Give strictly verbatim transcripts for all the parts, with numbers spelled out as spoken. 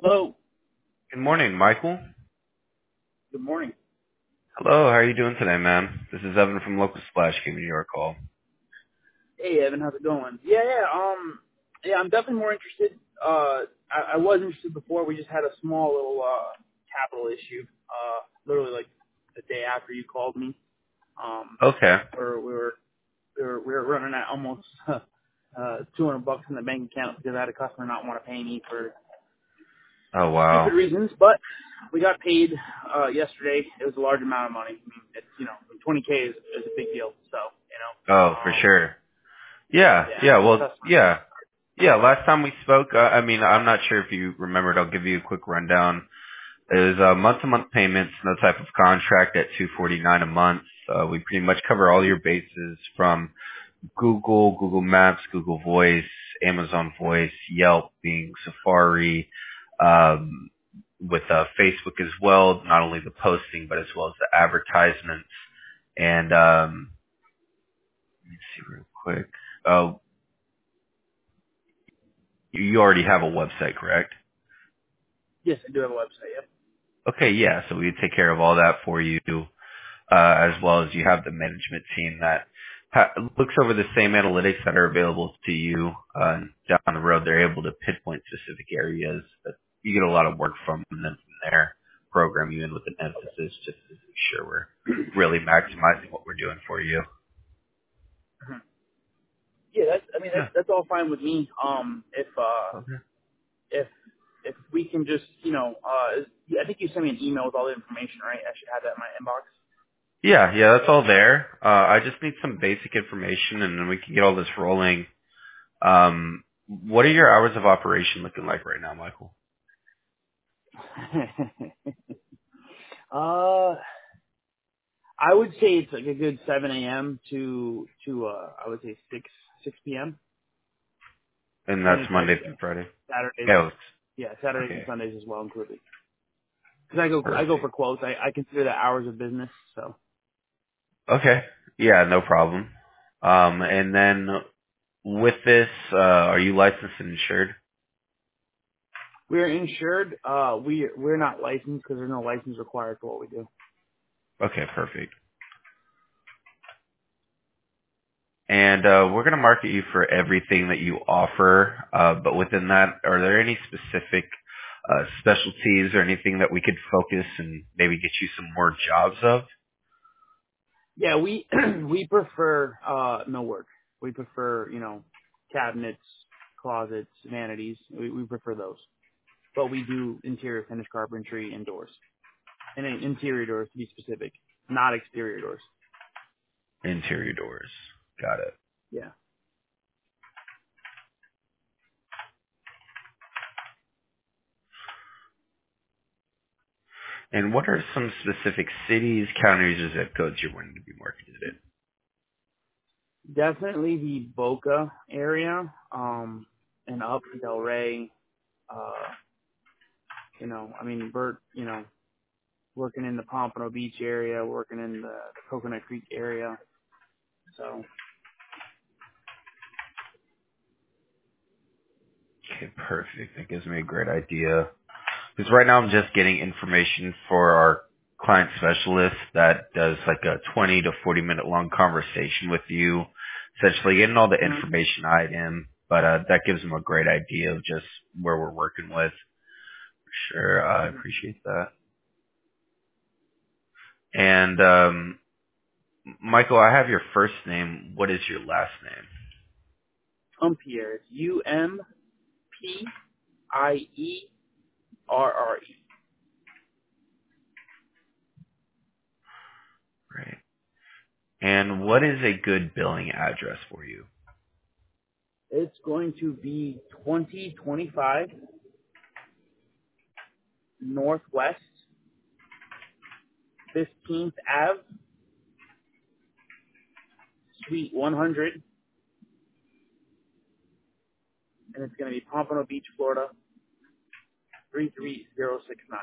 Hello. Good morning, Michael. Good morning. Hello, how are you doing today, man? This is Evan from Local Splash giving you your call. Hey, Evan. How's it going? Yeah, yeah. Um, yeah, I'm definitely more interested. Uh, I, I was interested before. We just had a small little uh capital issue. Uh, literally like the day after you called me. Um, Okay. where we were we were we were running at almost uh two hundred bucks in the bank account because I had a customer not want to pay me for Oh, stupid wow. reasons. But we got paid uh yesterday. It was a large amount of money. I mean, it's you know twenty k is, is a big deal. So you know, Oh, for um, sure. Yeah, yeah, yeah, and the well, customer. yeah. Yeah, last time we spoke, uh, I mean, I'm not sure if you remembered. I'll give you a quick rundown. It was uh, month-to-month payments, no type of contract at two forty-nine a month. Uh, we pretty much cover all your bases from Google, Google Maps, Google Voice, Amazon Voice, Yelp, Bing, Safari, um, with uh, Facebook as well, not only the posting, but as well as the advertisements. And um, let me see real quick. Uh, you you already have a website, correct? Yes, I do have a website. Yep. Okay, yeah, so we take care of all that for you. Uh, as well as you have the management team that ha- looks over the same analytics that are available to you uh, down the road. They're able to pinpoint specific areas that you get a lot of work from, and then from there program you in with an emphasis just to make sure we're really maximizing what we're doing for you. Mhm. Yeah, that's. I mean, that's Yeah. that's all fine with me. Um, if uh, Okay. if if we can just, you know, uh, yeah, I think you sent me an email with all the information, right? I should have that in my inbox. Yeah, yeah, that's all there. Uh, I just need some basic information, and then we can get all this rolling. Um, what are your hours of operation looking like right now, Michael? uh, I would say it's like a good seven a.m. to to uh, I would say six six p.m. And and that's it's like Monday through Friday. Saturdays. Yeah. Yeah, Saturdays and Okay. Sundays as well included. Because I go I go Perfect. for quotes. I I consider that hours of business. So Okay. Yeah, no problem. Um, and then with this, uh, are you licensed and insured? we're insured. Uh, we we're not licensed because there's no license required for what we do. Okay, perfect. And uh, we're going to market you for everything that you offer, uh, but within that, are there any specific uh, specialties or anything that we could focus and maybe get you some more jobs of? Yeah, we we prefer uh no work. We prefer, you know, cabinets, closets, vanities. We we prefer those. But we do interior finish carpentry indoors. And in- interior doors to be specific, not exterior doors. Interior doors. Got it. Yeah. And what are some specific cities, counties, or zip codes you're wanting to be marketed in? Definitely the Boca area, um, and up Del Rey, uh, you know, I mean Bert, you know, working in the Pompano Beach area, working in the, the Coconut Creek area. So Okay, perfect. That gives me a great idea. Because right now I'm just getting information for our client specialist that does like a twenty to forty minute long conversation with you, essentially getting all the mhm. information I am. But uh, that gives them a great idea of just where we're working with. Sure, I appreciate that. And um, Michael, I have your first name. What is your last name? Umpierre, U M P I E R R E. Right. And what is a good billing address for you? It's going to be twenty twenty-five Northwest fifteenth Ave, Suite one hundred, and it's going to be Pompano Beach, Florida, three three zero six nine.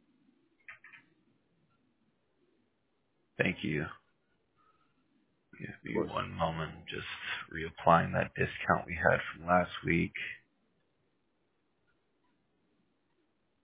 Thank you. Give Of me course. one moment. Just reapplying that discount we had from last week.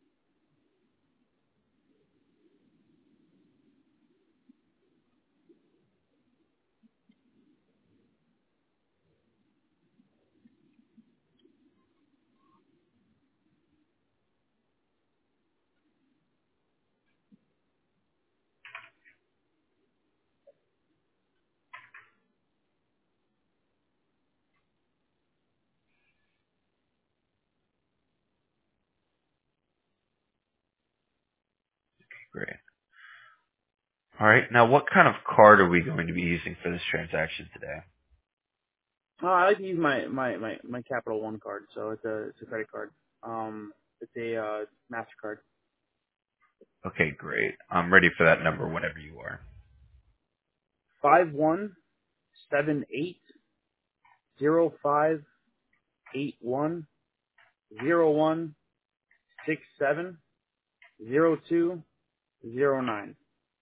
Great. All right. Now, what kind of card are we going to be using for this transaction today? Uh, I like to use my, my, my, my Capital One card, so it's a it's a credit card. Um, it's a uh, Mastercard. Okay, great. I'm ready for that number whenever you are. Five one seven eight zero five eight one zero one six seven zero two zero nine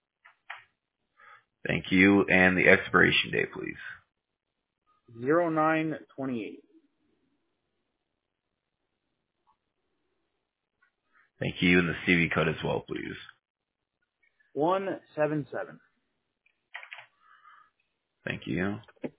Thank you. And the expiration date, please. zero nine twenty eight. Thank you. And the C V code as well, please. One seven seven. Thank you.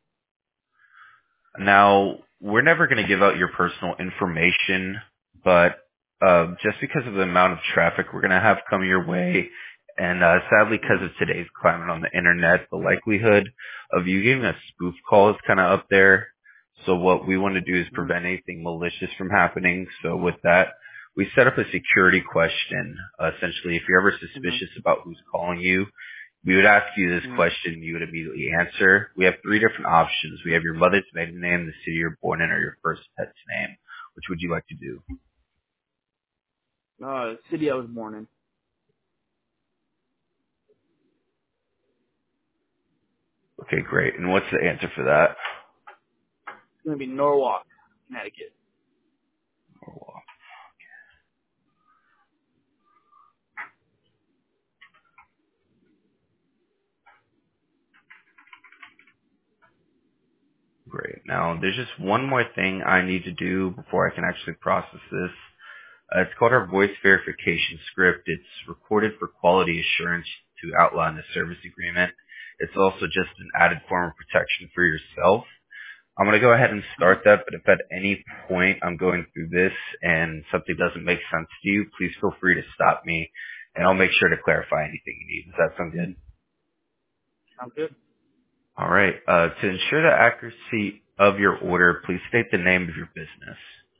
Now, we're never going to give out your personal information, but uh, just because of the amount of traffic we're going to have coming your way, and uh, sadly because of today's climate on the internet, the likelihood of you getting a spoof call is kind of up there. So what we want to do is Mm-hmm. prevent anything malicious from happening. So with that, we set up a security question. Uh, essentially, if you're ever suspicious Mm-hmm. about who's calling you, we would ask you this Mm-hmm. question, you would immediately answer. We have three different options. We have your mother's maiden name, the city you're born in, or your first pet's name. Which would you like to do? Uh, city I was born in. It's Okay, great. And what's the answer for that? gonna be Norwalk, Connecticut. Great. Now, there's just one more thing I need to do before I can actually process this. Uh, it's called our voice verification script. It's recorded for quality assurance to outline the service agreement. It's also just an added form of protection for yourself. I'm going to go ahead and start Mm-hmm. that, but if at any point I'm going through this and something doesn't make sense to you, please feel free to stop me, and I'll make sure to clarify anything you need. Does that sound good? Sounds good. All right. Uh, to ensure the accuracy of your order, please state the name of your business.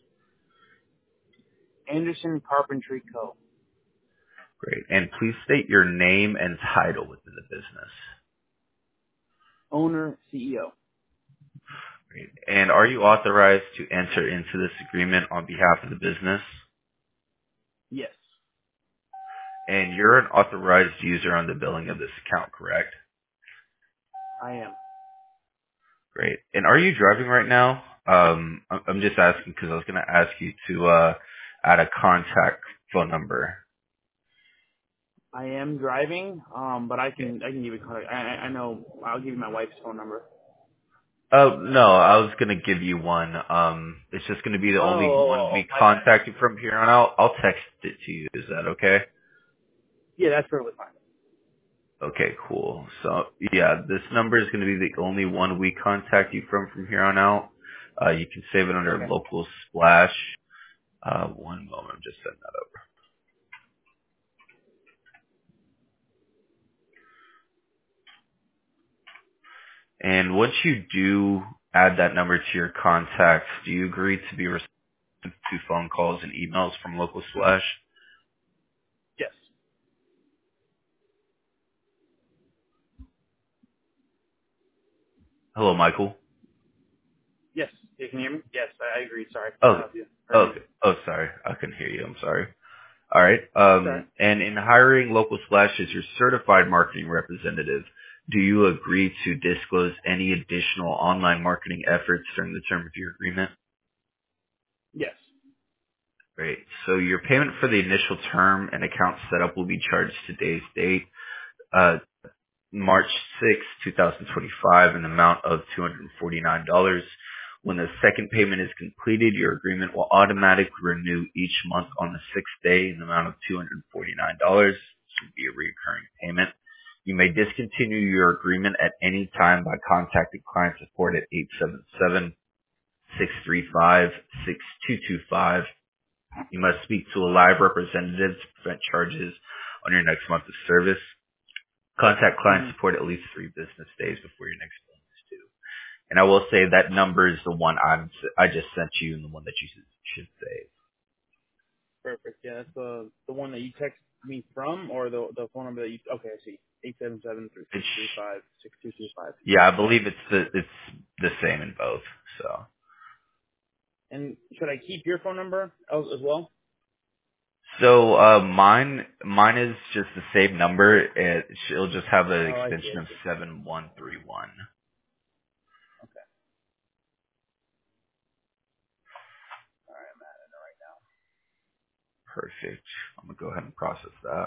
Anderson Carpentry Co. Great. And please state your name and title within the business. Owner, C E O. Great. And are you authorized to enter into this agreement on behalf of the business? Yes, And you're an authorized user on the billing of this account, correct? I am. Great. And are you driving right now? Um, I'm I'm just asking because I was going to ask you to uh, add a contact phone number. I am driving, um, but I Yeah. can I can give you contact. I I I know. I'll give you my wife's phone number. Oh no, I was going to give you one. Um, it's just going to be the Oh, only oh, one oh, oh, we my bad. contact you from here on out. I'll text it to you. Is that okay? Yeah, that's perfectly fine. Okay, cool. So yeah, this number is going to be the only one we contact you from from here on out. Uh, you can save it under Okay. local splash. Uh, one moment, I'm just setting that up. And once you do add that number to your contacts, do you agree to be responsive to phone calls and emails from local splash? Yes. Hello, Michael. Yes. You can hear me? Yes, I, I agree. Sorry. I don't Oh, know if you heard me. okay. Oh, sorry. I couldn't hear you. I'm sorry. All right. Sorry. Um, and in hiring local splash as your certified marketing representative, do you agree to disclose any additional online marketing efforts during the term of your agreement? Yes. Great. So your payment for the initial term and account setup will be charged today's date. Uh, March sixth, twenty twenty-five, an amount of two hundred forty-nine dollars. When the second payment is completed, your agreement will automatically renew each month on the sixth day in the amount of two hundred forty-nine dollars. This will be a recurring payment. You may discontinue your agreement at any time by contacting client support at eight seven seven, six three five, six two two five. You must speak to a live representative to prevent charges on your next month of service. Contact client Mm-hmm. support at least three business days before your next bill is due. And I will say that number is the one I'm, I just sent you and the one that you should, should save. Perfect. Yeah, that's the the one that you text me from or the the phone number that you? Okay, I see. Eight seven seven three six It's three five six two two five. yeah, I believe it's the it's the same in both. So And should I keep your phone number as, as well? so uh, mine mine is just the same number. It it'll just have an Oh, I see. extension I of see. seven one three one. Okay. All right, I'm at it right now. Perfect. I'm gonna go ahead and process that.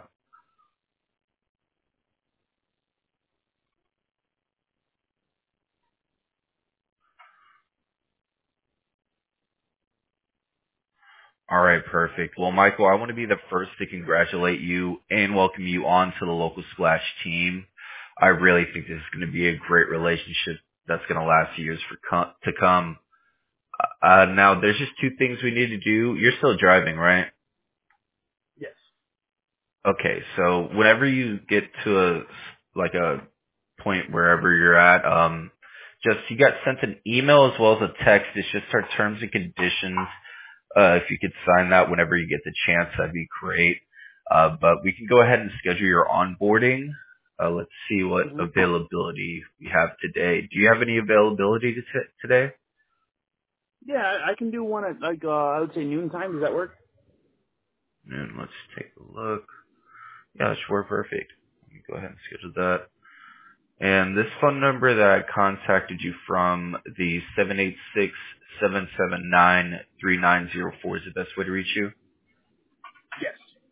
All right, perfect. Well, Michael, I want to be the first to congratulate you and welcome you on to the local Splash team. I really think this is going to be a great relationship that's going to last years for co- to come. Uh, now, there's just two things we need to do. You're still driving, right? Yes. Okay, so whenever you get to a like a point wherever you're at, um, just you got sent an email as well as a text. It's just our terms and conditions. Uh, if you could sign that whenever you get the chance, that'd be great. Uh, but we can go ahead and schedule your onboarding. Uh, let's see what hmm availability we have today. Do you have any availability to t- today? Yeah, I, I can do one at like uh, I would say noon time. Does that work? And let's take a look. Yeah, sure, perfect. Let me go ahead and schedule that. And this phone number that I contacted you from, the seven eight six, seven seven nine, three nine zero four is the best way to reach you? Yes.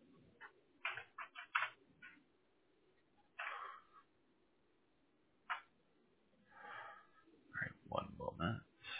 One moment.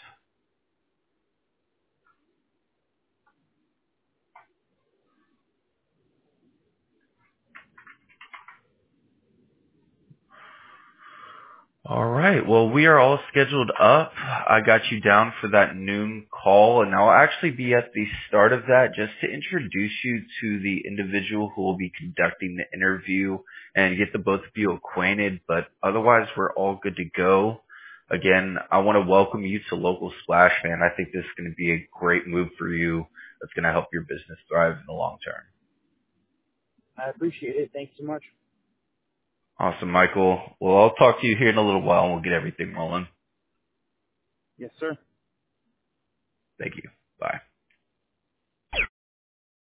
All right. Well, we are all scheduled up. I got you down for that noon call, and I'll actually be at the start of that just to introduce you to the individual who will be conducting the interview and get the both of you acquainted. But otherwise, we're all good to go. Again, I want to welcome you to Local Splash, man. I think this is going to be a great move for you that's going to help your business thrive in the long term. I appreciate it. Thank you so much. Awesome, Michael. Well, I'll talk to you here in a little while, and we'll get everything rolling. Yes, sir. Thank you. Bye.